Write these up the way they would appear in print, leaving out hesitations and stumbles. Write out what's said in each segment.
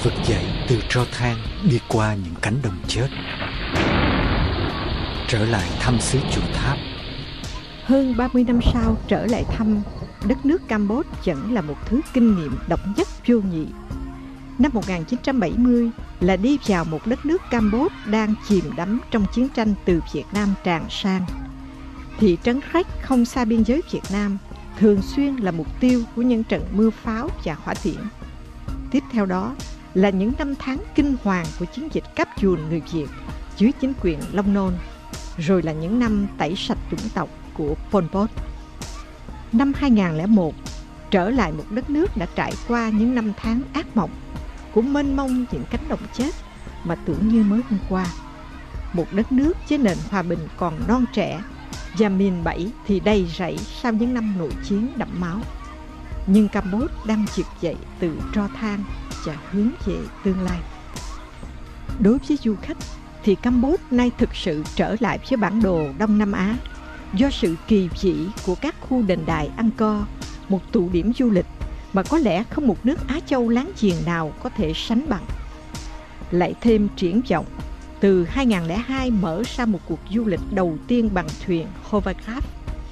vực dậy từ tro than, đi qua những cánh đồng chết, trở lại thăm xứ Chùa Tháp. Hơn 30 năm sau trở lại thăm đất nước Campuchia vẫn là một thứ kinh nghiệm độc nhất vô nhị. Năm 1970 là đi vào một đất nước Campuchia đang chìm đắm trong chiến tranh từ Việt Nam tràn sang. Thị trấn Rách không xa biên giới Việt Nam thường xuyên là mục tiêu của những trận mưa pháo và hỏa tiễn. Tiếp theo đó là những năm tháng kinh hoàng của chiến dịch cáp dùn người Việt dưới chính quyền Long Nôn, rồi là những năm tẩy sạch chủng tộc của Pol Pot. Năm 2001, trở lại một đất nước đã trải qua những năm tháng ác mộng, cũng mênh mông những cánh đồng chết mà tưởng như mới hôm qua. Một đất nước với nền hòa bình còn non trẻ, và miền Bắc thì đầy rẫy sau những năm nội chiến đẫm máu. Nhưng Campuchia đang vực dậy từ tro than và hướng về tương lai. Đối với du khách thì Campuchia nay thực sự trở lại với bản đồ Đông Nam Á do sự kỳ vĩ của các khu đền đài Angkor, một tụ điểm du lịch mà có lẽ không một nước Á Châu láng giềng nào có thể sánh bằng. Lại thêm triển vọng, từ 2002 mở ra một cuộc du lịch đầu tiên bằng thuyền hovercraft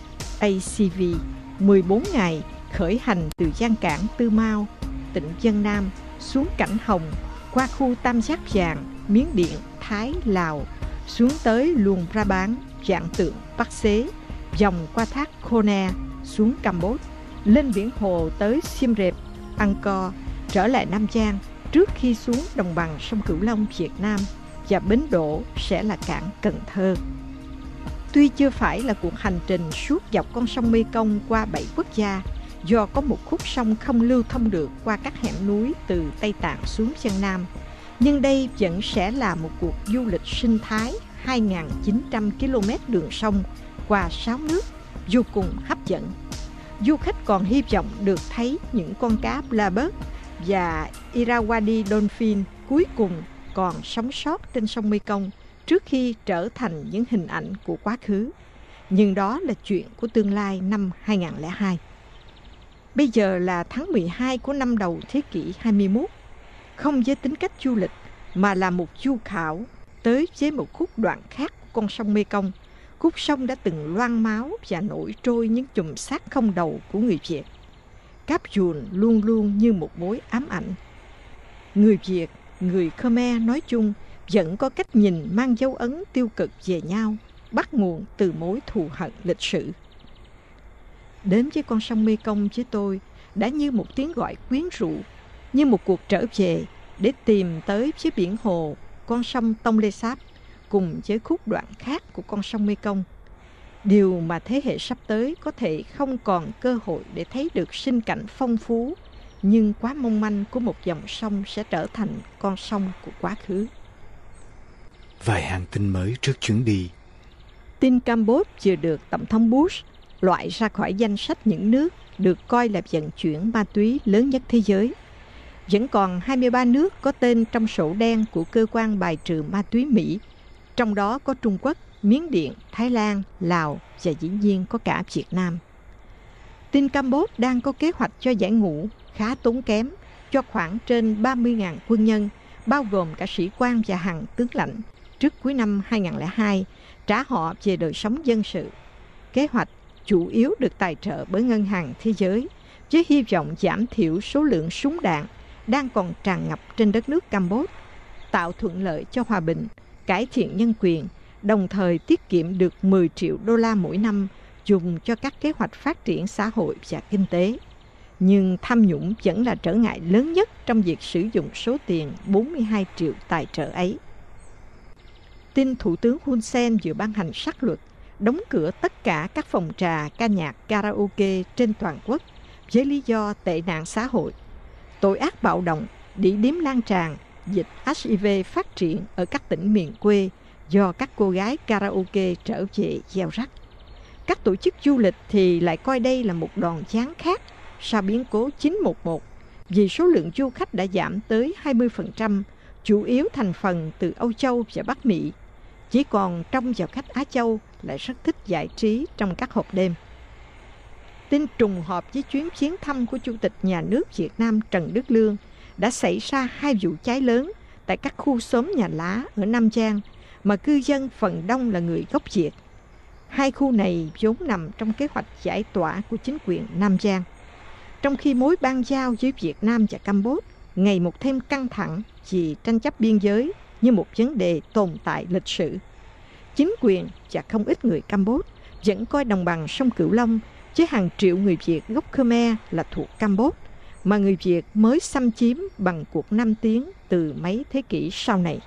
ACV 14 ngày khởi hành từ Giang Cảng Tư Mao, tỉnh Vân Nam xuống Cảnh Hồng, qua khu Tam Giác Vàng, Miến Điện, Thái, Lào, xuống tới Luang Prabang, Vạn Tượng, Bắc Xế, vòng qua thác Khone xuống Campuchia, lên biển hồ tới Siem Reap, Angkor, trở lại Nam Giang trước khi xuống đồng bằng sông Cửu Long Việt Nam, và bến đỗ sẽ là cảng Cần Thơ. Tuy chưa phải là cuộc hành trình suốt dọc con sông Mekong qua 7 quốc gia, do có một khúc sông không lưu thông được qua các hẻm núi từ Tây Tạng xuống Vân Nam, nhưng đây vẫn sẽ là một cuộc du lịch sinh thái 2.900 km đường sông qua 6 nước vô cùng hấp dẫn. Du khách còn hy vọng được thấy những con cá Blackbird và Irrawaddy Dolphin cuối cùng còn sống sót trên sông Mekong trước khi trở thành những hình ảnh của quá khứ. Nhưng đó là chuyện của tương lai năm 2002. Bây giờ là tháng 12 của năm đầu thế kỷ 21, không với tính cách du lịch mà là một du khảo tới với một khúc đoạn khác của con sông Mekong, khúc sông đã từng loang máu và nổi trôi những chùm xác không đầu của người Việt. Cáp dùn luôn luôn như một mối ám ảnh. Người Việt, người Khmer nói chung vẫn có cách nhìn mang dấu ấn tiêu cực về nhau, bắt nguồn từ mối thù hận lịch sử. Đến với con sông Mekong với tôi đã như một tiếng gọi quyến rũ, như một cuộc trở về để tìm tới với biển hồ, con sông Tonle Sap cùng với khúc đoạn khác của con sông Mekong. Điều mà thế hệ sắp tới có thể không còn cơ hội để thấy được sinh cảnh phong phú nhưng quá mong manh của một dòng sông sẽ trở thành con sông của quá khứ. Vài hàng tin mới trước chuyến đi. Tin Campuchia vừa được Tổng thống Bush loại ra khỏi danh sách những nước được coi là vận chuyển ma túy lớn nhất thế giới. Vẫn còn 23 nước có tên trong sổ đen của cơ quan bài trừ ma túy Mỹ, trong đó có Trung Quốc, Miến Điện, Thái Lan, Lào và dĩ nhiên có cả Việt Nam. Tin Campuchia đang có kế hoạch cho giải ngũ khá tốn kém cho khoảng trên 30.000 quân nhân, bao gồm cả sĩ quan và hàng tướng lãnh, trước cuối năm 2002, trả họ về đời sống dân sự. Kế hoạch chủ yếu được tài trợ bởi Ngân hàng Thế giới, với hy vọng giảm thiểu số lượng súng đạn đang còn tràn ngập trên đất nước Campuchia, tạo thuận lợi cho hòa bình, cải thiện nhân quyền, đồng thời tiết kiệm được 10 triệu đô la mỗi năm dùng cho các kế hoạch phát triển xã hội và kinh tế. Nhưng tham nhũng vẫn là trở ngại lớn nhất trong việc sử dụng số tiền 42 triệu tài trợ ấy. Tin Thủ tướng Hun Sen vừa ban hành sắc luật đóng cửa tất cả các phòng trà, ca nhạc, karaoke trên toàn quốc với lý do tệ nạn xã hội, tội ác bạo động, đĩ điếm lan tràn, dịch HIV phát triển ở các tỉnh miền quê do các cô gái karaoke trở về gieo rắc. Các tổ chức du lịch thì lại coi đây là một đòn giáng khác sau biến cố 911, vì số lượng du khách đã giảm tới 20%, chủ yếu thành phần từ Âu Châu và Bắc Mỹ. Chỉ còn trong vào khách Á Châu lại rất thích giải trí trong các hộp đêm. Tin trùng hợp với chuyến viếng thăm của Chủ tịch Nhà nước Việt Nam Trần Đức Lương đã xảy ra 2 vụ cháy lớn tại các khu xóm nhà lá ở Nam Giang mà cư dân phần đông là người gốc Việt. 2 khu này vốn nằm trong kế hoạch giải tỏa của chính quyền Nam Giang. Trong khi mối bang giao với Việt Nam và Campuchia ngày một thêm căng thẳng vì tranh chấp biên giới như một vấn đề tồn tại lịch sử, chính quyền và không ít người Campuchia vẫn coi đồng bằng sông Cửu Long với hàng triệu người Việt gốc Khmer là thuộc Campuchia, mà người Việt mới xâm chiếm bằng cuộc Nam tiến từ mấy thế kỷ sau này.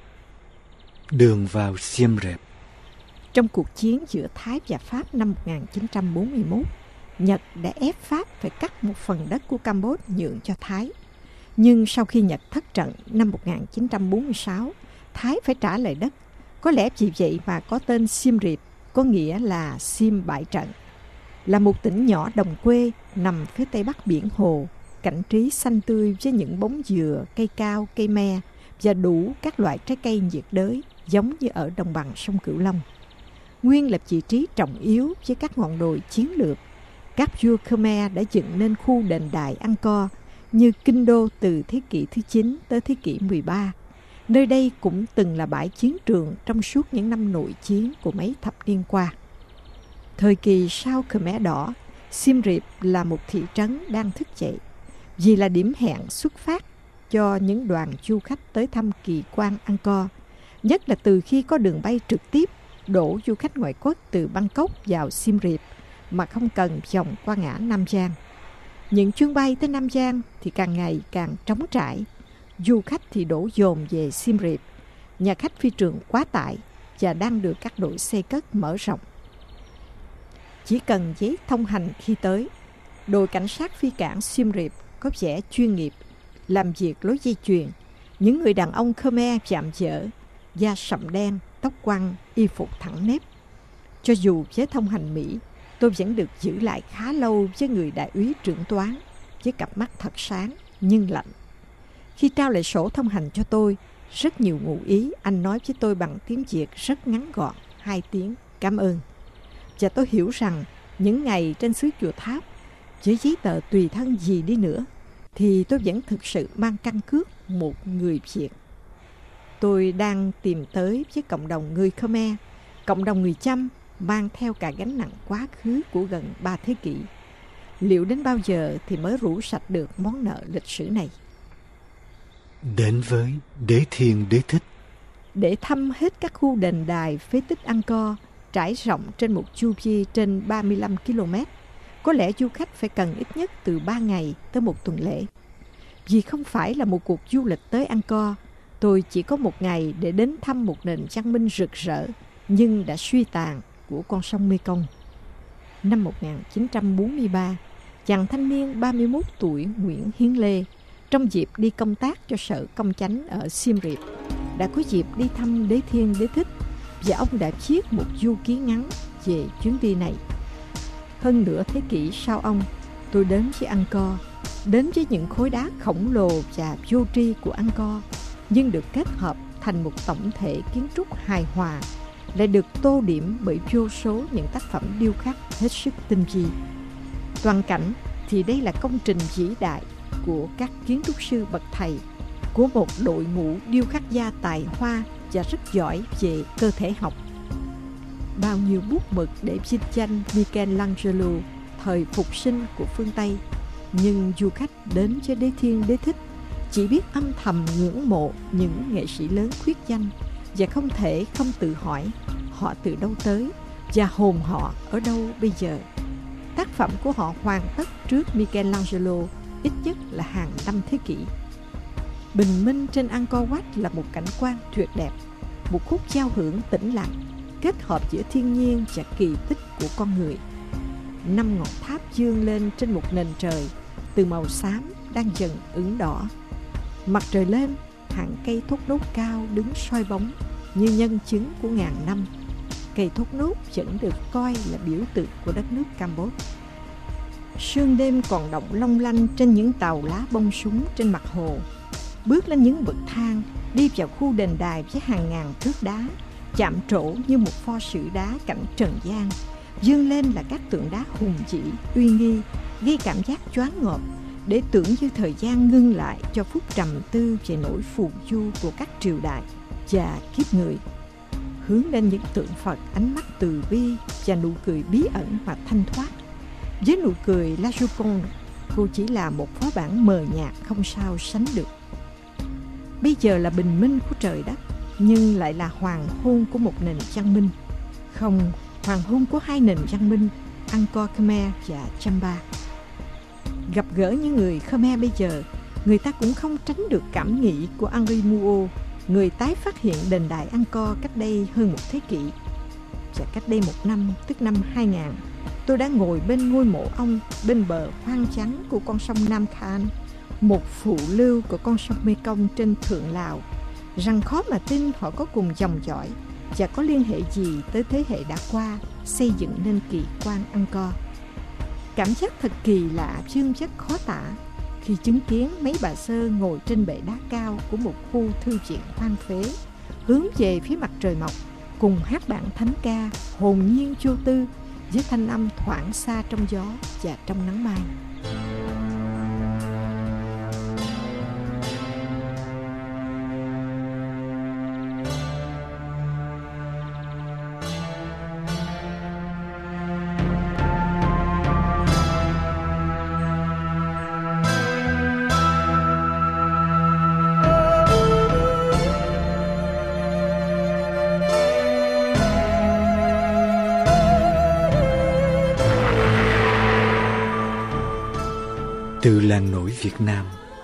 Đường vào Siem Reap. Trong cuộc chiến giữa Thái và Pháp năm 1941, Nhật đã ép Pháp phải cắt một phần đất của Campuchia nhượng cho Thái. Nhưng sau khi Nhật thất trận năm 1946, Thái phải trả lại đất. Có lẽ vì vậy mà có tên Siem Reap, có nghĩa là Siem bãi trận. Là một tỉnh nhỏ đồng quê nằm phía tây bắc biển hồ, cảnh trí xanh tươi với những bóng dừa, cây cao, cây me và đủ các loại trái cây nhiệt đới giống như ở đồng bằng sông Cửu Long. Nguyên là vị trí trọng yếu với các ngọn đồi chiến lược, các vua Khmer đã dựng nên khu đền đài Angkor như kinh đô từ thế kỷ thứ 9 tới thế kỷ 13. Nơi đây cũng từng là bãi chiến trường trong suốt những năm nội chiến của mấy thập niên qua. Thời kỳ sau Khmer Đỏ, Siem Reap là một thị trấn đang thức dậy, vì là điểm hẹn xuất phát cho những đoàn du khách tới thăm kỳ quan Angkor, nhất là từ khi có đường bay trực tiếp đổ du khách ngoại quốc từ Bangkok vào Siem Reap mà không cần vòng qua ngã Nam Giang. Những chuyến bay tới Nam Giang thì càng ngày càng trống trải, du khách thì đổ dồn về Siem Reap, nhà khách phi trường quá tải và đang được các đội xây cất mở rộng. Chỉ cần giấy thông hành khi tới, đội cảnh sát phi cảng Siem Reap có vẻ chuyên nghiệp, làm việc lối dây chuyền. Những người đàn ông Khmer vạm vỡ, da sậm đen, tóc quăn, y phục thẳng nếp. Cho dù với thông hành Mỹ, tôi vẫn được giữ lại khá lâu với người đại úy trưởng toán, với cặp mắt thật sáng nhưng lạnh. Khi trao lại sổ thông hành cho tôi, rất nhiều ngụ ý anh nói với tôi bằng tiếng Việt rất ngắn gọn, 2 tiếng cảm ơn. Và tôi hiểu rằng những ngày trên xứ Chùa Tháp, với giấy tờ tùy thân gì đi nữa, thì tôi vẫn thực sự mang căn cước một người Việt. Tôi đang tìm tới với cộng đồng người Khmer, cộng đồng người Chăm, mang theo cả gánh nặng quá khứ của gần 3 thế kỷ. Liệu đến bao giờ thì mới rũ sạch được món nợ lịch sử này? Đến với Đế Thiên Đế Thích. Để thăm hết các khu đền đài phế tích Angkor trải rộng trên một chu vi trên 35 km, có lẽ du khách phải cần ít nhất từ 3 ngày tới 1 tuần lễ. Vì không phải là một cuộc du lịch tới Angkor, tôi chỉ có 1 ngày để đến thăm một nền văn minh rực rỡ nhưng đã suy tàn của con sông Mekong. Năm 1943, chàng thanh niên 31 tuổi Nguyễn Hiến Lê, trong dịp đi công tác cho Sở Công Chánh ở Siem Reap, đã có dịp đi thăm Đế Thiên Đế Thích, và ông đã viết một du ký ngắn về chuyến đi này. Hơn nửa thế kỷ sau ông, tôi đến với Angkor, đến với những khối đá khổng lồ và vô tri của Angkor, nhưng được kết hợp thành một tổng thể kiến trúc hài hòa, lại được tô điểm bởi vô số những tác phẩm điêu khắc hết sức tinh vi. Toàn cảnh thì đây là công trình vĩ đại của các kiến trúc sư bậc thầy, của một đội ngũ điêu khắc gia tài hoa và rất giỏi về cơ thể học. Bao nhiêu bút mực để vinh danh Michelangelo, thời phục sinh của phương Tây, nhưng du khách đến với Đế Thiên Đế Thích chỉ biết âm thầm ngưỡng mộ những nghệ sĩ lớn khuyết danh, và không thể không tự hỏi họ từ đâu tới và hồn họ ở đâu bây giờ. Tác phẩm của họ hoàn tất trước Michelangelo ít nhất là hàng 5 thế kỷ. Bình minh trên Angkor Wat là một cảnh quan tuyệt đẹp, một khúc giao hưởng tĩnh lặng, kết hợp giữa thiên nhiên và kỳ tích của con người. 5 ngọn tháp dương lên trên một nền trời từ màu xám đang dần ửng đỏ. Mặt trời lên, hàng cây thốt nốt cao đứng soi bóng như nhân chứng của ngàn năm. Cây thốt nốt vẫn được coi là biểu tượng của đất nước Campuchia. Sương đêm còn động long lanh trên những tàu lá bông súng trên mặt hồ. Bước lên những bậc thang, đi vào khu đền đài với hàng ngàn thước đá, chạm trổ như một pho sử đá cảnh trần gian. Dương lên là các tượng đá hùng vĩ, uy nghi, gây cảm giác choáng ngợp, để tưởng như thời gian ngưng lại cho phút trầm tư về nỗi phù du của các triều đại và kiếp người, hướng lên những tượng Phật ánh mắt từ bi và nụ cười bí ẩn và thanh thoát. Với nụ cười La Joconde, cô chỉ là một phó bản mờ nhạt không sao sánh được. Bây giờ là bình minh của trời đất, nhưng lại là hoàng hôn của một nền văn minh. Không, hoàng hôn của hai nền văn minh, Angkor Khmer và Champa. Gặp gỡ những người Khmer bây giờ, người ta cũng không tránh được cảm nghĩ của Henri Mouot, người tái phát hiện đền đài Angkor cách đây hơn một thế kỷ. Và cách đây một năm, tức năm 2000, tôi đã ngồi bên ngôi mộ ông bên bờ hoang vắng của con sông Nam Khan, một phụ lưu của con sông Mekong trên thượng Lào, rằng khó mà tin họ có cùng dòng dõi và có liên hệ gì tới thế hệ đã qua xây dựng nên kỳ quan Angkor. Cảm giác thật kỳ lạ, chương chất khó tả khi chứng kiến mấy bà sơ ngồi trên bệ đá cao của một khu thư viện hoang phế, hướng về phía mặt trời mọc, cùng hát bản thánh ca hồn nhiên vô tư với thanh âm thoảng xa trong gió và trong nắng mai. Từ làng nổi Việt Nam.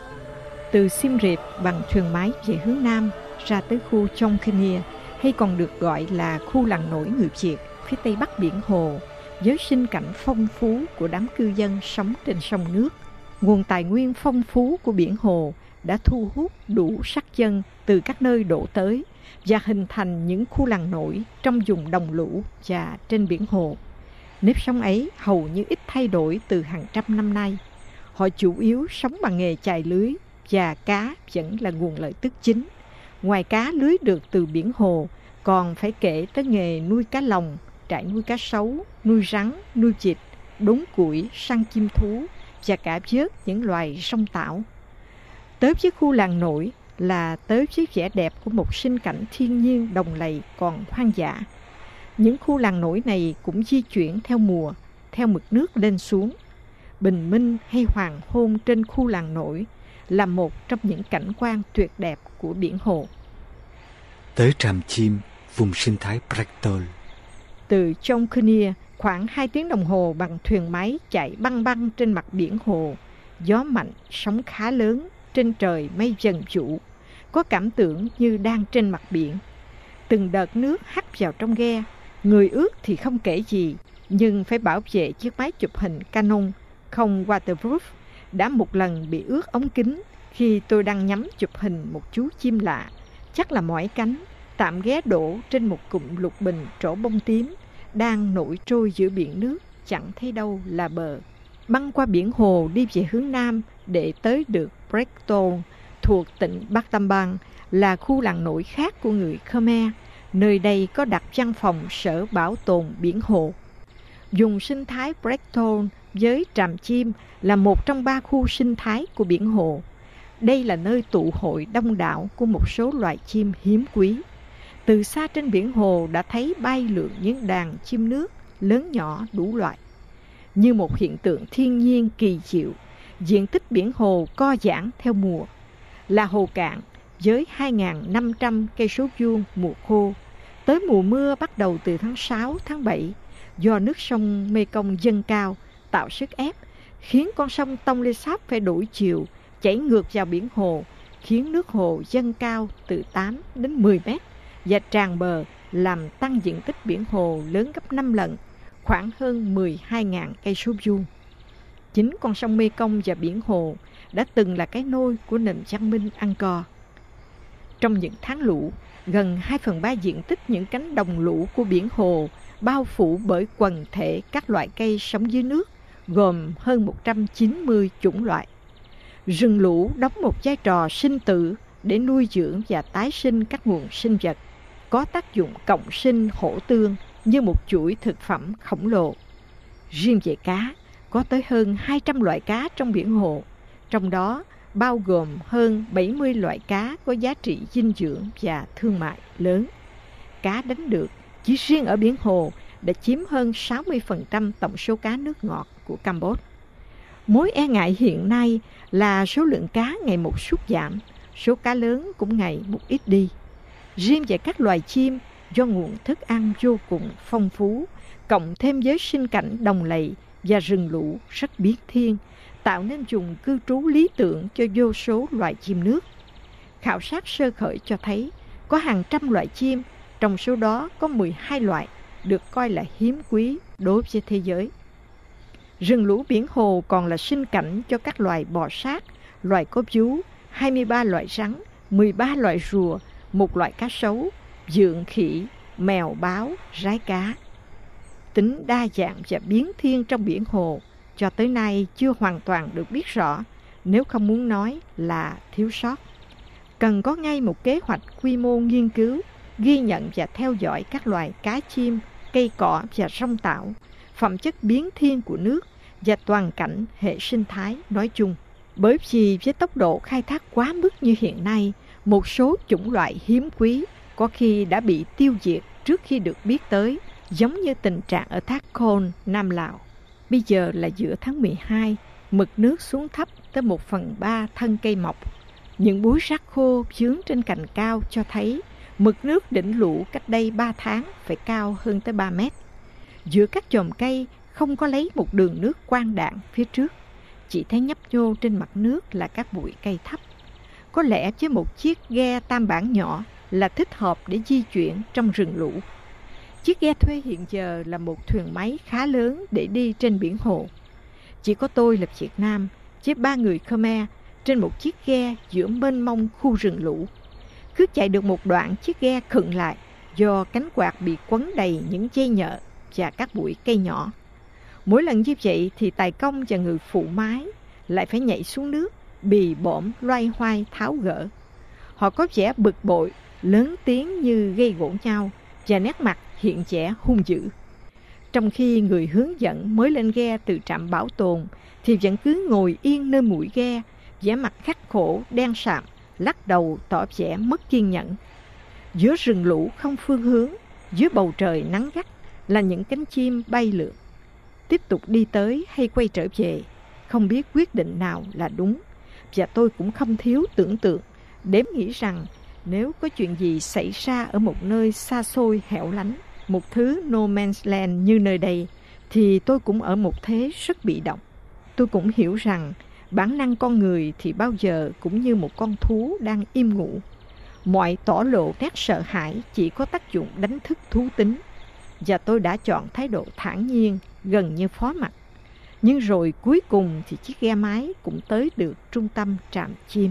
Từ Siem Reap bằng thuyền máy về hướng Nam ra tới khu Chong Khenia, hay còn được gọi là khu làng nổi người Việt phía tây bắc biển Hồ, với sinh cảnh phong phú của đám cư dân sống trên sông nước. Nguồn tài nguyên phong phú của biển Hồ đã thu hút đủ sắc dân từ các nơi đổ tới và hình thành những khu làng nổi trong vùng đồng lũ và trên biển Hồ. Nếp sống ấy hầu như ít thay đổi từ hàng trăm năm nay. Họ chủ yếu sống bằng nghề chài lưới và cá vẫn là nguồn lợi tức chính. Ngoài cá lưới được từ biển Hồ, còn phải kể tới nghề nuôi cá lồng, trại nuôi cá sấu, nuôi rắn, nuôi vịt, đốn củi, săn chim thú và cả vớt những loài sông tảo. Tới với khu làng nổi là tới với vẻ đẹp của một sinh cảnh thiên nhiên đồng lầy còn hoang dã. Những khu làng nổi này cũng di chuyển theo mùa, theo mực nước lên xuống. Bình minh hay hoàng hôn trên khu làng nổi là một trong những cảnh quan tuyệt đẹp của biển Hồ. Tới Tràm Chim, vùng sinh thái Brectol. Từ Chong Khenia, khoảng 2 tiếng đồng hồ bằng thuyền máy chạy băng băng trên mặt biển Hồ. Gió mạnh, sóng khá lớn, trên trời mây dần vũ, có cảm tưởng như đang trên mặt biển. Từng đợt nước hắt vào trong ghe, người ướt thì không kể gì, nhưng phải bảo vệ chiếc máy chụp hình Canon không waterproof đã một lần bị ướt ống kính khi tôi đang nhắm chụp hình một chú chim lạ, chắc là mỏi cánh, tạm ghé đổ trên một cụm lục bình trổ bông tím, đang nổi trôi giữa biển nước, chẳng thấy đâu là bờ. Băng qua biển Hồ đi về hướng Nam để tới được Brectol, thuộc tỉnh Battambang, là khu làng nổi khác của người Khmer. Nơi đây có đặt văn phòng Sở Bảo tồn Biển Hồ. Vùng sinh thái Brectol với Tràm Chim là một trong 3 khu sinh thái của biển Hồ. Đây là nơi tụ hội đông đảo của một số loài chim hiếm quý. Từ xa trên biển Hồ đã thấy bay lượn những đàn chim nước lớn nhỏ đủ loại. Như một hiện tượng thiên nhiên kỳ diệu, diện tích biển Hồ co giãn theo mùa. Là hồ cạn với 2.500 cây số vuông mùa khô. Tới mùa mưa bắt đầu từ tháng 6, tháng 7, do nước sông Mekong dâng cao, tạo sức ép, khiến con sông Tonle Sap phải đổi chiều, chảy ngược vào biển Hồ, khiến nước hồ dâng cao từ 8 đến 10 mét và tràn bờ, làm tăng diện tích biển Hồ lớn gấp 5 lần, khoảng hơn 12.000 cây số vuông. Chính con sông Mekong và biển Hồ đã từng là cái nôi của nền văn minh Angkor. Trong những tháng lũ, gần 2/3 diện tích những cánh đồng lũ của biển Hồ bao phủ bởi quần thể các loại cây sống dưới nước, gồm hơn 190 chủng loại. Rừng lũ đóng một vai trò sinh tử để nuôi dưỡng và tái sinh các nguồn sinh vật, có tác dụng cộng sinh hỗ tương như một chuỗi thực phẩm khổng lồ. Riêng về cá, có tới hơn 200 loại cá trong biển Hồ, trong đó bao gồm hơn 70 loại cá có giá trị dinh dưỡng và thương mại lớn. Cá đánh được chỉ riêng ở biển Hồ đã chiếm hơn 60% tổng số cá nước ngọt của Campuchia. Mối e ngại hiện nay là số lượng cá ngày một sút giảm, số cá lớn cũng ngày một ít đi. Riêng về các loài chim, do nguồn thức ăn vô cùng phong phú, cộng thêm với sinh cảnh đồng lầy và rừng lũ rất biến thiên, tạo nên vùng cư trú lý tưởng cho vô số loài chim nước. Khảo sát sơ khởi cho thấy có hàng trăm loại chim, trong số đó có 12 loại được coi là hiếm quý đối với thế giới. Rừng lũ biển Hồ còn là sinh cảnh cho các loài bò sát, loài có vú, 23 loại rắn, 13 loại rùa, một loại cá sấu, dượng khỉ, mèo báo, rái cá. Tính đa dạng và biến thiên trong biển Hồ cho tới nay chưa hoàn toàn được biết rõ, nếu không muốn nói là thiếu sót. Cần có ngay một kế hoạch quy mô nghiên cứu, ghi nhận và theo dõi các loài cá chim, cây cỏ và sông tảo, phẩm chất biến thiên của nước và toàn cảnh hệ sinh thái nói chung. Bởi vì với tốc độ khai thác quá mức như hiện nay, một số chủng loại hiếm quý có khi đã bị tiêu diệt trước khi được biết tới, giống như tình trạng ở thác Khôn, Nam Lào. Bây giờ là giữa tháng 12, mực nước xuống thấp tới 1/3 thân cây mọc. Những búi rác khô vướng trên cành cao cho thấy mực nước đỉnh lũ cách đây 3 tháng phải cao hơn tới 3 mét. Giữa các chòm cây không có lấy một đường nước quang đạn phía trước, chỉ thấy nhấp nhô trên mặt nước là các bụi cây thấp. Có lẽ với một chiếc ghe tam bản nhỏ là thích hợp để di chuyển trong rừng lũ. Chiếc ghe thuê hiện giờ là một thuyền máy khá lớn để đi trên biển Hồ. Chỉ có tôi là Việt Nam với 3 người Khmer trên một chiếc ghe giữa mênh mông khu rừng lũ. Cứ chạy được một đoạn, chiếc ghe khựng lại do cánh quạt bị quấn đầy những dây nhợ và các bụi cây nhỏ. Mỗi lần như vậy thì tài công và người phụ mái lại phải nhảy xuống nước, bì bõm loay hoay tháo gỡ. Họ có vẻ bực bội, lớn tiếng như gây gổ nhau và nét mặt hiện vẻ hung dữ. Trong khi người hướng dẫn mới lên ghe từ trạm bảo tồn thì vẫn cứ ngồi yên nơi mũi ghe, vẻ mặt khắc khổ, đen sạm, lắc đầu tỏ vẻ mất kiên nhẫn. Giữa rừng lũ không phương hướng, dưới bầu trời nắng gắt là những cánh chim bay lượn. Tiếp tục đi tới hay quay trở về, không biết quyết định nào là đúng. Và tôi cũng không thiếu tưởng tượng, đếm nghĩ rằng nếu có chuyện gì xảy ra ở một nơi xa xôi hẻo lánh, một thứ no man's land như nơi đây, thì tôi cũng ở một thế rất bị động. Tôi cũng hiểu rằng bản năng con người thì bao giờ cũng như một con thú đang im ngủ. Mọi tỏ lộ nét sợ hãi chỉ có tác dụng đánh thức thú tính. Và tôi đã chọn thái độ thản nhiên, gần như phó mặc. Nhưng rồi cuối cùng thì chiếc ghe máy cũng tới được trung tâm trạm chim.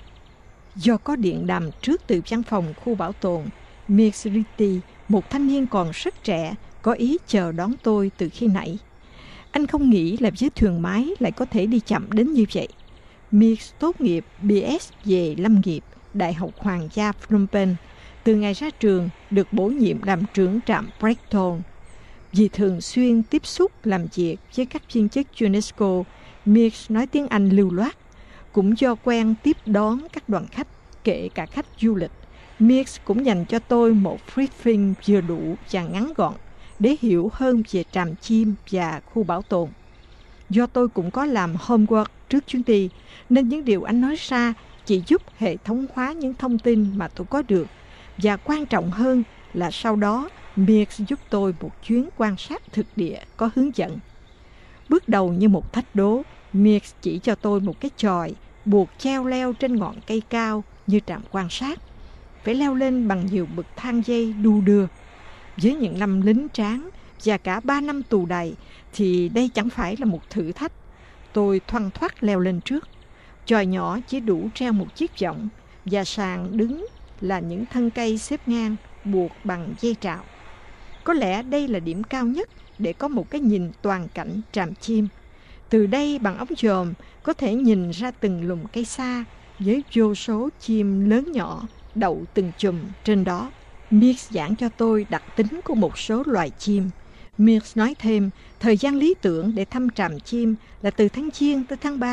Do có điện đàm trước từ văn phòng khu bảo tồn, Mirriti, một thanh niên còn rất trẻ, có ý chờ đón tôi từ khi nãy. Anh không nghĩ là với thuyền máy lại có thể đi chậm đến như vậy. Mix tốt nghiệp BS về lâm nghiệp, Đại học Hoàng gia Phnom Penh. Từ ngày ra trường, được bổ nhiệm làm trưởng trạm Brighton. Vì thường xuyên tiếp xúc làm việc với các viên chức UNESCO, Mix nói tiếng Anh lưu loát. Cũng do quen tiếp đón các đoàn khách, kể cả khách du lịch, Mix cũng dành cho tôi một briefing vừa đủ và ngắn gọn để hiểu hơn về trạm chim và khu bảo tồn. Do tôi cũng có làm homework trước chuyến đi, nên những điều anh nói ra chỉ giúp hệ thống hóa những thông tin mà tôi có được. Và quan trọng hơn là sau đó, Mix giúp tôi một chuyến quan sát thực địa có hướng dẫn. Bước đầu như một thách đố, Mix chỉ cho tôi một cái chòi buộc treo leo trên ngọn cây cao như trạm quan sát. Phải leo lên bằng nhiều bậc thang dây đu đưa. Với những năm lính tráng và cả 3 năm tù đầy thì đây chẳng phải là một thử thách. Tôi thoăn thoắt leo lên trước. Chòi nhỏ chỉ đủ treo một chiếc võng và sàn đứng là những thân cây xếp ngang buộc bằng dây trạo. Có lẽ đây là điểm cao nhất để có một cái nhìn toàn cảnh trạm chim. Từ đây bằng ống dòm có thể nhìn ra từng lùm cây xa với vô số chim lớn nhỏ đậu từng chùm trên đó. Mix giảng cho tôi đặc tính của một số loài chim. Mix nói thêm, thời gian lý tưởng để thăm trạm chim là từ tháng Giêng tới tháng 3,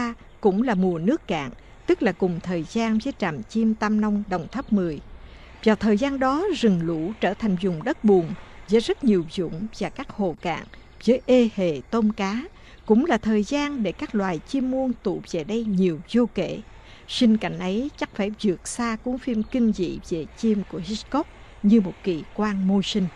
cũng là mùa nước cạn, tức là cùng thời gian với trạm chim Tam Nông Đồng Tháp 10. Vào thời gian đó, rừng lũ trở thành vùng đất bùn với rất nhiều vũng và các hồ cạn với ê hề tôm cá, cũng là thời gian để các loài chim muông tụ về đây nhiều vô kể. Sinh cảnh ấy chắc phải vượt xa cuốn phim kinh dị về chim của Hitchcock như một kỳ quan mưu sinh.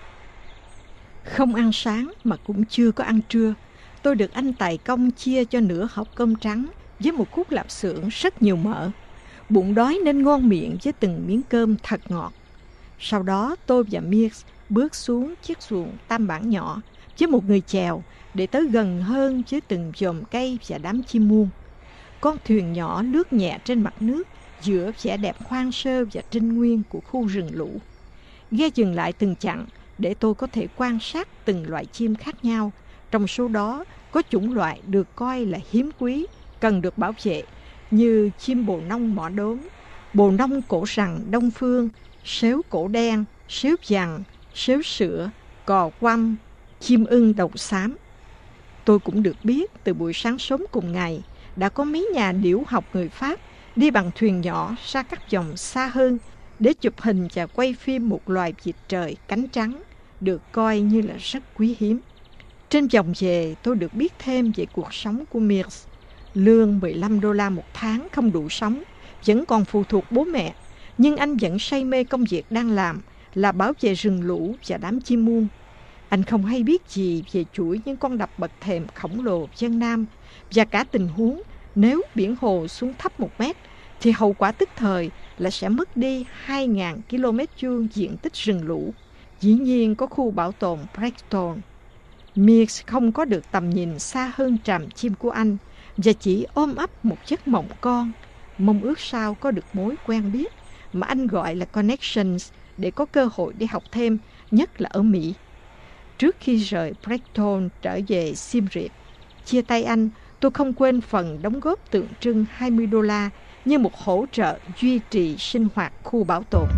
Không ăn sáng mà cũng chưa có ăn trưa. Tôi được anh tài công chia cho nửa hộp cơm trắng với một khúc lạp xưởng rất nhiều mỡ. Bụng đói nên ngon miệng với từng miếng cơm thật ngọt. Sau đó tôi và Mears bước xuống chiếc xuồng tam bản nhỏ với một người chèo để tới gần hơn với từng chòm cây và đám chim muông. Con thuyền nhỏ lướt nhẹ trên mặt nước giữa vẻ đẹp hoang sơ và trinh nguyên của khu rừng lũ. Ghe dừng lại từng chặng để tôi có thể quan sát từng loại chim khác nhau. Trong số đó có chủng loại được coi là hiếm quý, cần được bảo vệ, như chim bồ nông mỏ đốm, bồ nông cổ rằng Đông Phương, sếu cổ đen, sếu vàng, sếu sữa, cò quăm, chim ưng đầu xám. Tôi cũng được biết từ buổi sáng sớm cùng ngày, đã có mấy nhà điểu học người Pháp đi bằng thuyền nhỏ ra các dòng xa hơn để chụp hình và quay phim một loài vịt trời cánh trắng, được coi như là rất quý hiếm. Trên vòng về, tôi được biết thêm về cuộc sống của Mears. Lương $15 một tháng không đủ sống, vẫn còn phụ thuộc bố mẹ, nhưng anh vẫn say mê công việc đang làm là bảo vệ rừng lũ và đám chim muông. Anh không hay biết gì về chuỗi những con đập bậc thềm khổng lồ Vân Nam và cả tình huống nếu biển hồ xuống thấp 1 mét thì hậu quả tức thời là sẽ mất đi 2.000 km² diện tích rừng lũ. Dĩ nhiên có khu bảo tồn Preston. Mears không có được tầm nhìn xa hơn tràm chim của anh và chỉ ôm ấp một giấc mộng con, mong ước sao có được mối quen biết mà anh gọi là connections để có cơ hội đi học thêm, nhất là ở Mỹ. Trước khi rời Preston trở về Siem Reap, chia tay anh, tôi không quên phần đóng góp tượng trưng $20 như một hỗ trợ duy trì sinh hoạt khu bảo tồn.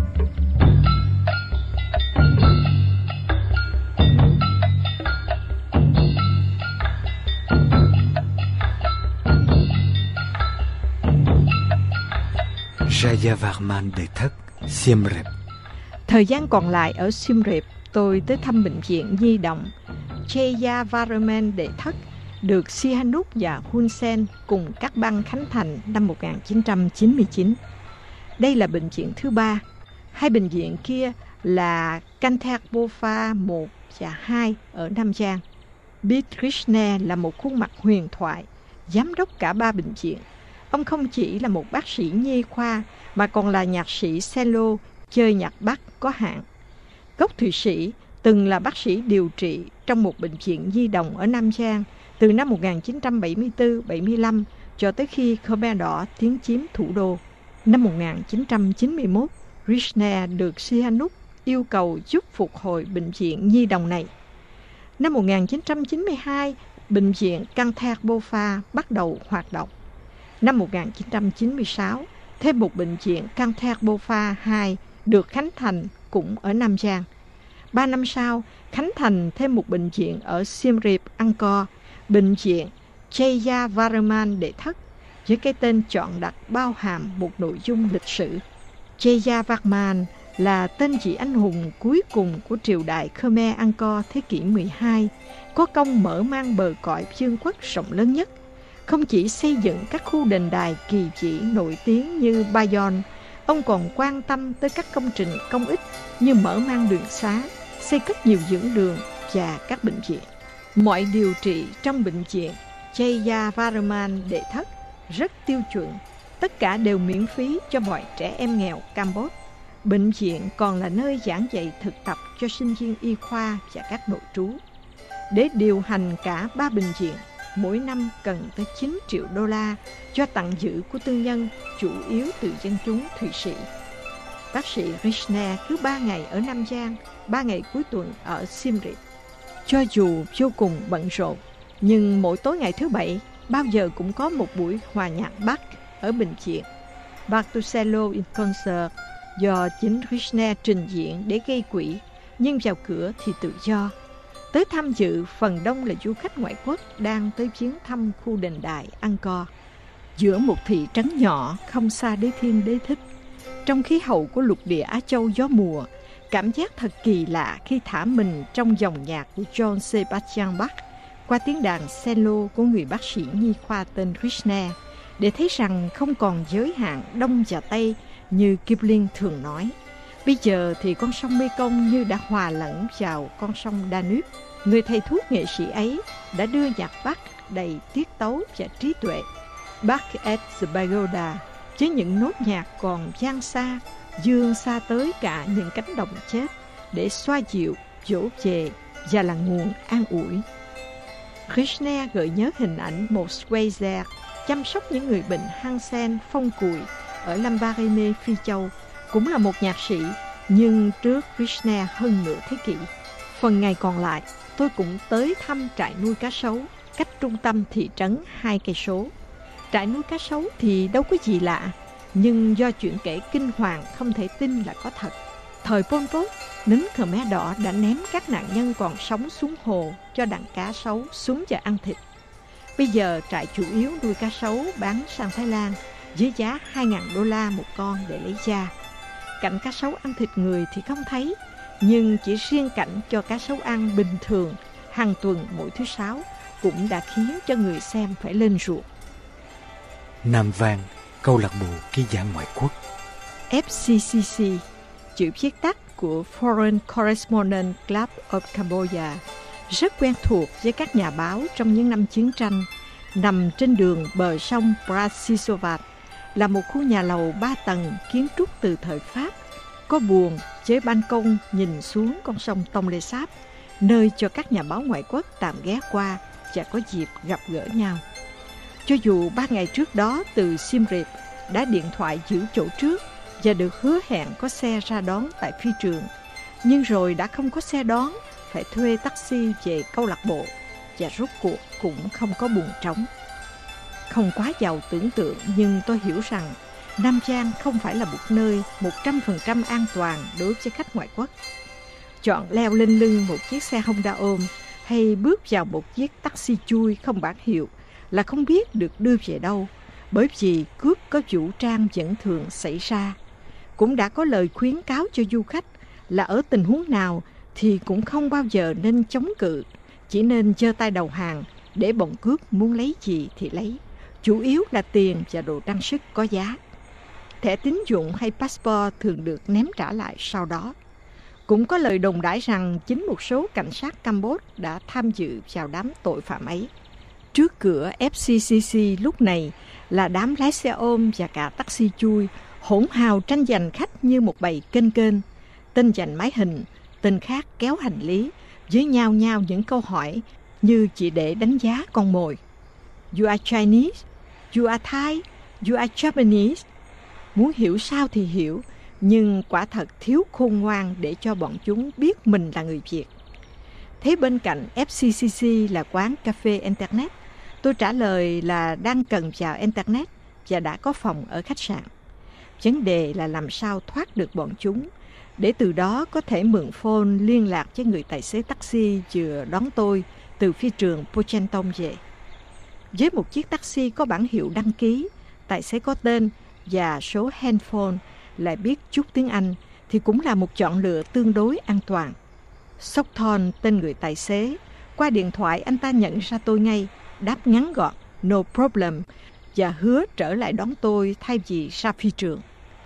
Jayavarman Đệ Thất, Siem Reap. Thời gian còn lại ở Siem Reap, tôi tới thăm bệnh viện nhi đồng Jayavarman Đệ Thất, được Sihanouk và Hun Sen cùng các bang khánh thành năm 1999. Đây là bệnh viện thứ 3. Hai bệnh viện kia là Kantherbopha 1 và 2 ở Nam Giang. Bit Krishna là một khuôn mặt huyền thoại, giám đốc cả 3 bệnh viện. Ông không chỉ là một bác sĩ nhi khoa mà còn là nhạc sĩ cello chơi nhạc Bắc có hạn. Gốc Thụy Sĩ, từng là bác sĩ điều trị trong một bệnh viện nhi đồng ở Nam Giang từ năm 1974-75 cho tới khi Khmer Đỏ tiến chiếm thủ đô. Năm 1991, Krishna được Sihanouk yêu cầu giúp phục hồi bệnh viện nhi đồng này. Năm 1992, bệnh viện Kantherbopha bắt đầu hoạt động. Năm 1996, thêm một bệnh viện Kantherbopha 2 được khánh thành cũng ở Nam Giang. 3 năm sau, khánh thành thêm một bệnh viện ở Siem Reap, Angkor, bệnh viện Jayavarman Đệ Thất, với cái tên chọn đặt bao hàm một nội dung lịch sử. Jayavarman là tên vị anh hùng cuối cùng của triều đại Khmer Angkor thế kỷ 12, có công mở mang bờ cõi vương quốc rộng lớn nhất. Không chỉ xây dựng các khu đền đài kỳ vĩ nổi tiếng như Bayon, ông còn quan tâm tới các công trình công ích như mở mang đường xá, xây cất nhiều dưỡng đường và các bệnh viện. Mọi điều trị trong bệnh viện Jayavarman Đệ Thất rất tiêu chuẩn, tất cả đều miễn phí cho mọi trẻ em nghèo Campuchia. Bệnh viện còn là nơi giảng dạy thực tập cho sinh viên y khoa và các nội trú. Để điều hành cả 3 bệnh viện, mỗi năm cần tới $9 triệu cho tặng giữ của tư nhân, chủ yếu từ dân chúng Thụy Sĩ. Bác sĩ Krishna cứ 3 ngày ở Nam Giang, 3 ngày cuối tuần ở Siem Reap. Cho dù vô cùng bận rộn, nhưng mỗi tối ngày thứ Bảy, bao giờ cũng có một buổi hòa nhạc Bắc ở bệnh viện. Bartusello in Concert do chính Krishna trình diễn để gây quỹ, nhưng vào cửa thì tự do. Tới tham dự phần đông là du khách ngoại quốc đang tới viếng thăm khu đền đài Angkor. giữa một thị trấn nhỏ không xa đế thiên đế thích. Trong khí hậu của lục địa Á Châu gió mùa, cảm giác thật kỳ lạ khi thả mình trong dòng nhạc của John Sebastian Bach qua tiếng đàn cello của người bác sĩ nhi khoa tên Krishna, để thấy rằng không còn giới hạn Đông và Tây như Kipling thường nói. Bây giờ thì con sông Mekong như đã hòa lẫn vào con sông Danube. Người thầy thuốc nghệ sĩ ấy đã đưa nhạc Bach đầy tiết tấu và trí tuệ. Bach at the Pagoda với những nốt nhạc còn vang xa, dương xa tới cả những cánh đồng chết, để xoa dịu, dỗ về và là nguồn an ủi. Krishna gợi nhớ hình ảnh một Schweitzer chăm sóc những người bệnh Hansen phong cùi ở Lambaréné, Phi Châu, cũng là một nhạc sĩ, nhưng trước Krishna hơn nửa thế kỷ. Phần ngày còn lại, tôi cũng tới thăm trại nuôi cá sấu, cách trung tâm thị trấn 2 cây số. Trại nuôi cá sấu thì đâu có gì lạ, nhưng do chuyện kể kinh hoàng không thể tin là có thật. Thời Pol Pot, lính Khmer Đỏ đã ném các nạn nhân còn sống xuống hồ cho đàn cá sấu xuống và ăn thịt. Bây giờ trại chủ yếu nuôi cá sấu bán sang Thái Lan với giá $2.000 một con để lấy da. Cảnh cá sấu ăn thịt người thì không thấy, nhưng chỉ riêng cảnh cho cá sấu ăn bình thường hàng tuần mỗi thứ Sáu cũng đã khiến cho người xem phải lên ruột. Nam Vang, câu lạc bộ ký giả ngoại quốc. FCCC, chữ viết tắt của Foreign Correspondent Club of Cambodia, rất quen thuộc với các nhà báo trong những năm chiến tranh. Nằm trên đường bờ sông Prasisovat, là một khu nhà lầu 3 tầng kiến trúc từ thời Pháp, có buồng với ban công nhìn xuống con sông Tonle Sap, nơi cho các nhà báo ngoại quốc tạm ghé qua và có dịp gặp gỡ nhau. Cho dù 3 ngày trước đó từ Siem Reap đã điện thoại giữ chỗ trước và được hứa hẹn có xe ra đón tại phi trường, nhưng rồi đã không có xe đón, phải thuê taxi về câu lạc bộ, và rốt cuộc cũng không có buồng trống. Không quá giàu tưởng tượng, nhưng tôi hiểu rằng Nam Giang không phải là một nơi 100% an toàn đối với khách ngoại quốc. Chọn leo lên lưng một chiếc xe Honda ôm hay bước vào một chiếc taxi chui không bản hiệu là không biết được đưa về đâu, bởi vì cướp có vũ trang vẫn thường xảy ra. Cũng đã có lời khuyến cáo cho du khách là ở tình huống nào thì cũng không bao giờ nên chống cự, chỉ nên giơ tay đầu hàng để bọn cướp muốn lấy gì thì lấy, chủ yếu là tiền và đồ trang sức có giá. Thẻ tín dụng hay passport thường được ném trả lại sau đó. Cũng có lời đồn đãi rằng chính một số cảnh sát Campuchia đã tham dự vào đám tội phạm ấy. Trước cửa FCCC lúc này là đám lái xe ôm và cả taxi chui hỗn hào tranh giành khách như một bầy kênh kênh. Tên giành máy hình, tên khác kéo hành lý, với nhau những câu hỏi như chỉ để đánh giá con mồi. You are Chinese, you are Thai, you are Japanese. Muốn hiểu sao thì hiểu, nhưng quả thật thiếu khôn ngoan để cho bọn chúng biết mình là người Việt. Thế bên cạnh FCCC là quán cà phê Internet. Tôi trả lời là đang cần vào Internet và đã có phòng ở khách sạn. Vấn đề là làm sao thoát được bọn chúng, để từ đó có thể mượn phone liên lạc với người tài xế taxi vừa đón tôi từ phi trường Pochenton về. Với một chiếc taxi có bản hiệu đăng ký, tài xế có tên và số handphone, lại biết chút tiếng Anh, thì cũng là một chọn lựa tương đối an toàn. Sokthon tên người tài xế. Qua điện thoại anh ta nhận ra tôi ngay, đáp ngắn gọn no problem và hứa trở lại đón tôi thay vì ra phi trường.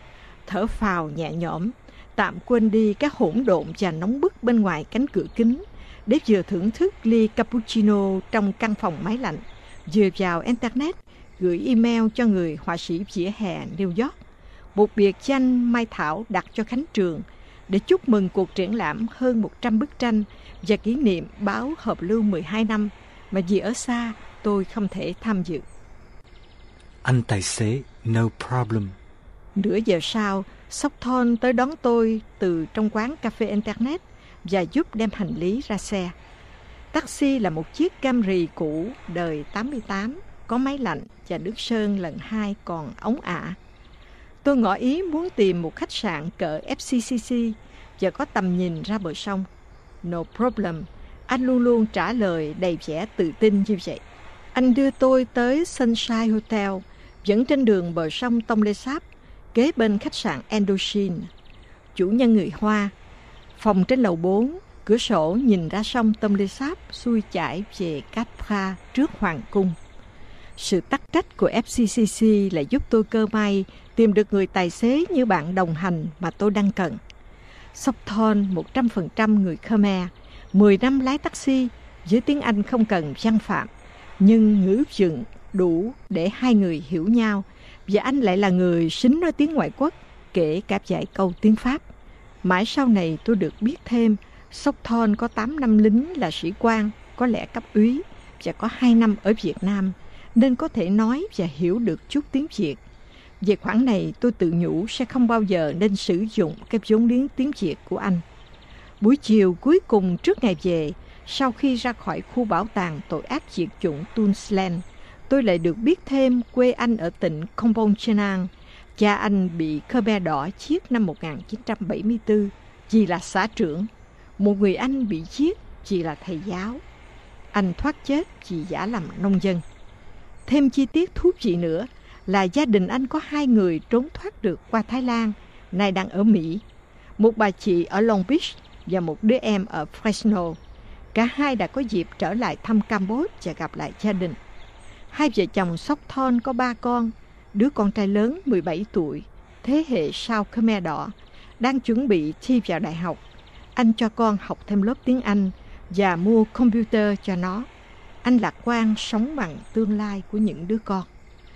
Thở phào nhẹ nhõm, tạm quên đi các hỗn độn và nóng bức bên ngoài cánh cửa kính, để vừa thưởng thức ly cappuccino trong căn phòng máy lạnh, vừa vào Internet gửi email cho người họa sĩ vỉa hè New York một biệt danh Mai Thảo đặt cho Khánh Trường, để chúc mừng cuộc triển lãm hơn 100 bức tranh và kỷ niệm báo hợp lưu 12 năm mà vì ở xa tôi không thể tham dự. Anh tài xế no problem. Nửa giờ sau, Sokthon tới đón tôi từ trong quán cà phê Internet và giúp đem hành lý ra xe. Taxi là một chiếc Camry cũ đời 88, có máy lạnh và nước sơn lần 2 còn ống ả. Tôi ngỏ ý muốn tìm một khách sạn cỡ FCCC và có tầm nhìn ra bờ sông. No problem, anh luôn luôn trả lời đầy vẻ tự tin như vậy. Anh đưa tôi tới Sunshine Hotel dẫn trên đường bờ sông Tonle Sap, kế bên khách sạn Indochine. Chủ nhân người Hoa, phòng trên lầu 4, cửa sổ nhìn ra sông Tonle Sap xuôi chảy về Capra trước Hoàng cung. Sự tắc trách của FCCC là giúp tôi cơ may tìm được người tài xế như bạn đồng hành mà tôi đang cần. Sopthon 100% người Khmer, 10 năm lái taxi, với tiếng Anh không cần văn phạm, nhưng ngữ vựng đủ để hai người hiểu nhau, và anh lại là người sính nói tiếng ngoại quốc, kể cả vài câu tiếng Pháp. Mãi sau này tôi được biết thêm, Sopthon có 8 năm lính là sĩ quan, có lẽ cấp úy, và có 2 năm ở Việt Nam, nên có thể nói và hiểu được chút tiếng Việt. Về khoản này tôi tự nhủ sẽ không bao giờ nên sử dụng cái vốn liếng tiếng Việt của anh. Buổi chiều cuối cùng trước ngày về, sau khi ra khỏi khu bảo tàng tội ác diệt chủng Tunsland, tôi lại được biết thêm quê anh ở tỉnh Kompong Chenang. Cha anh bị Khmer Đỏ giết năm 1974 vì là xã trưởng. Một người anh bị giết vì là thầy giáo. Anh thoát chết vì giả làm nông dân. Thêm chi tiết thú vị nữa là gia đình anh có 2 người trốn thoát được qua Thái Lan, nay đang ở Mỹ. Một bà chị ở Long Beach và một đứa em ở Fresno. Cả hai đã có dịp trở lại thăm Campuchia và gặp lại gia đình. Hai vợ chồng Sopthon có 3 con, đứa con trai lớn 17 tuổi, thế hệ sau Khmer Đỏ, đang chuẩn bị thi vào đại học. Anh cho con học thêm lớp tiếng Anh và mua computer cho nó. Anh lạc quan sống bằng tương lai của những đứa con.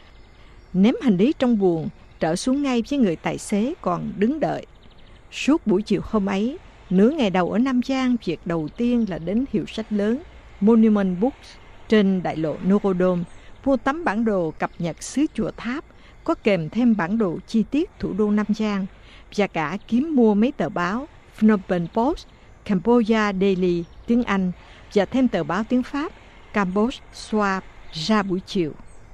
Ném hành lý trong buồng, trở xuống ngay với người tài xế còn đứng đợi. Suốt buổi chiều hôm ấy, nửa ngày đầu ở Nam Giang, việc đầu tiên là đến hiệu sách lớn Monument Books trên đại lộ Norodom, mua tấm bản đồ cập nhật xứ Chùa Tháp, có kèm thêm bản đồ chi tiết thủ đô Nam Giang, và cả kiếm mua mấy tờ báo Phnom Penh Post, Cambodia Daily tiếng Anh, và thêm tờ báo tiếng Pháp Cambodia Soir ra buổi chiều.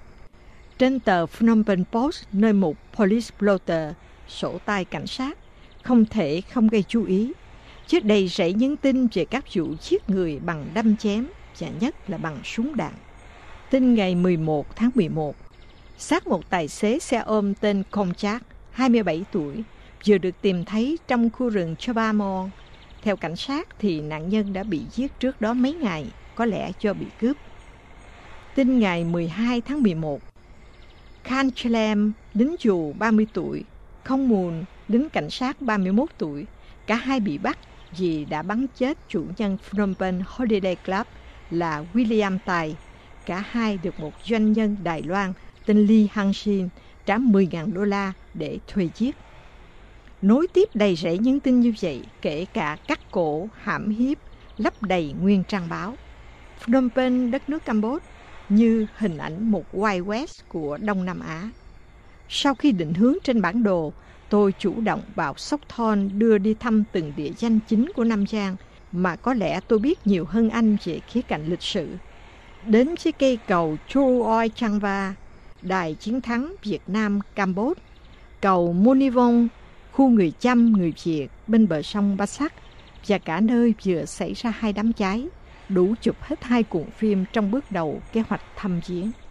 Trên tờ Phnom Penh Post, nơi mục Police Blotter, sổ tay cảnh sát, không thể không gây chú ý, chứ đầy rẫy những tin về các vụ giết người bằng đâm chém, và nhất là bằng súng đạn. Tin ngày 11 tháng 11, xác một tài xế xe ôm tên Komchak, 27 tuổi, vừa được tìm thấy trong khu rừng Chobamon. Theo cảnh sát thì nạn nhân đã bị giết trước đó mấy ngày, có lẽ do bị cướp. Tin ngày 12 tháng 11, Khan Chelem, lính dù 30 tuổi, Không Mùn, lính cảnh sát 31 tuổi, cả hai bị bắt vì đã bắn chết chủ nhân Phnom Penh Holiday Club là William Tài. Cả hai được một doanh nhân Đài Loan tên Lee Hang-shin trả 10.000 đô la để thuê giết. Nối tiếp đầy rẫy những tin như vậy, kể cả cắt cổ, hãm hiếp, lấp đầy nguyên trang báo. Phnom Penh, đất nước Campuchia, như hình ảnh một Wild West của Đông Nam Á. Sau khi định hướng trên bản đồ, tôi chủ động bảo Sopthon đưa đi thăm từng địa danh chính của Nam Giang mà có lẽ tôi biết nhiều hơn anh về khía cạnh lịch sử. Đến với cây cầu Chuoi Changva, đài chiến thắng Việt Nam Campuchia, cầu Monivong, khu người Chăm, người Việt bên bờ sông Ba Sắc, và cả nơi vừa xảy ra 2 đám cháy, đủ chụp hết 2 cuộn phim trong bước đầu kế hoạch thăm viếng.